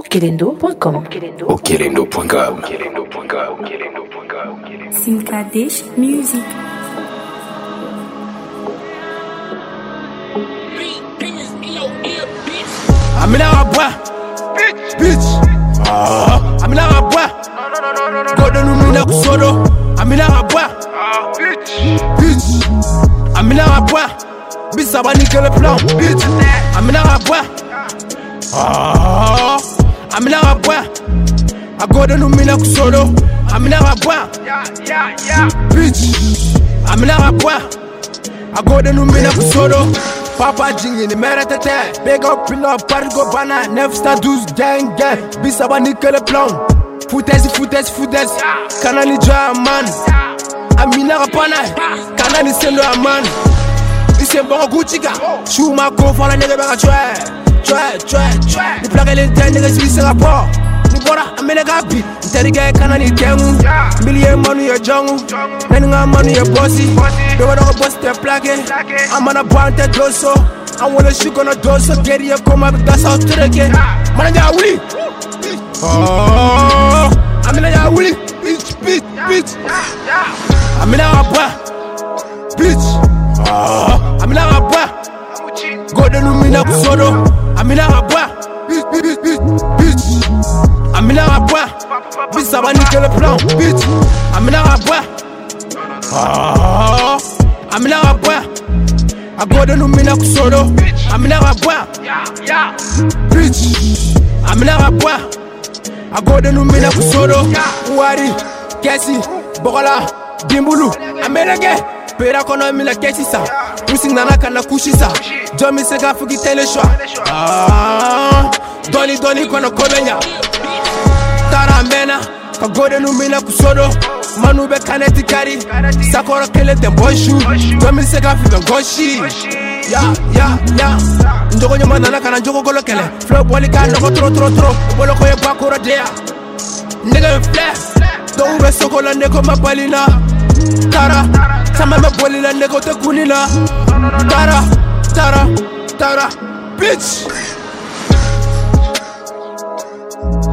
Okelendo.com. Okelendo.com. Simkadesh Music. I'm in a bois, bitch. I'm in a bois. Go to Lumina Sodo. I'm in a bois, bitch. I'm in a bois. Bitch, I'm a plan, bitch. I'm in a bois. I'm in a bois. I go to Lumina Sodo. I'm in a bois, bitch. I'm in a bois. I go to Lumina Sodo. Papa Jing in the Meratete, big up in up, party go banana, never start do gang. Bisaba nickel plan. Footers, canali dry man. Amina Rapana, canali sendo a man. It's a bon Gucciga, shoot my co for a nigga try. The plug in 10 niggas, we sell a paw. I'm in a gappy, Terry canali gang, million money your jungle, then I'm money your bossy. They were all bust their plaque. I'm on a pointed doso. I wanna shoot on a doso, get your come up, that's how to the game. Manager Willie. I'm in a Willie, bitch. I'm in a bois, bitch. I'm in a bois. Go to Lumina Sodo. I'm in a bois, bitch. I'm in a bois. Bitch, I'm a nickel plan, bitch. I'm in a bois. I'm in a bois. I go to Lumina Sodo. I'm in a bois, bitch. I'm in a bois. I go to Lumina Sodo. Wari, Kessi, Bola, Dimbulu. I'm in a gay. Pera kono mina kesisa. Pushing nana kana kushisa. Jomi sega fuki teleshwa. Doni kono komenya. Tara mena. Kagode numina kusodo. Manu be kaneti kari. Sakora kele temboshu. Jomi sega fuki goshi. Ya. Njogo nyama nana kana njogo golo kele. Flow boli ka noko tro. Bolo koye bakura dea. Nigga flex. Don't be sokola neko mapalina. Tara, sama me boli la nego te kunila. Tara, bitch.